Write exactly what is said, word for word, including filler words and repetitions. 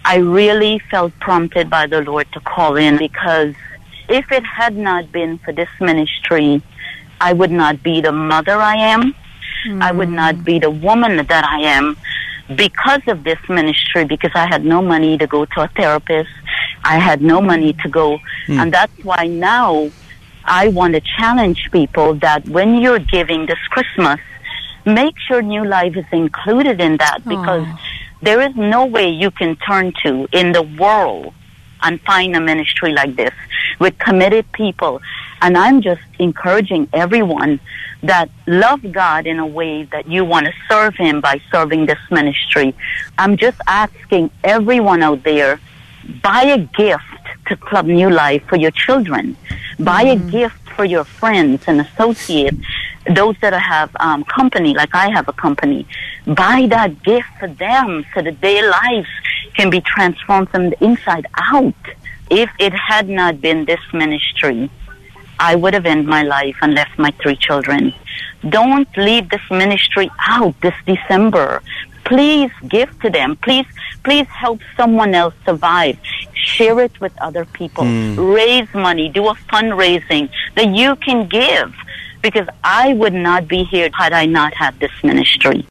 I really felt prompted by the Lord to call in, because if it had not been for this ministry, I would not be the mother I am. Mm. I would not be the woman that I am because of this ministry, because I had no money to go to a therapist. I had no money to go. Mm. And that's why now I want to challenge people that when you're giving this Christmas, make sure New Life is included in that, because Aww. There is no way you can turn to in the world and find a ministry like this with committed people. And I'm just encouraging everyone that love God in a way that you want to serve Him by serving this ministry. I'm just asking everyone out there, buy a gift to Club New Life for your children. Buy mm-hmm. a gift for your friends and associates, those that have um, company, like I have a company. Buy that gift for them so that their lives can be transformed from the inside out. If it had not been this ministry, I would have ended my life and left my three children. Don't leave this ministry out this December. Please give to them. Please, please help someone else survive. Share it with other people. Mm. Raise money. Do a fundraising that you can give. Because I would not be here had I not had this ministry.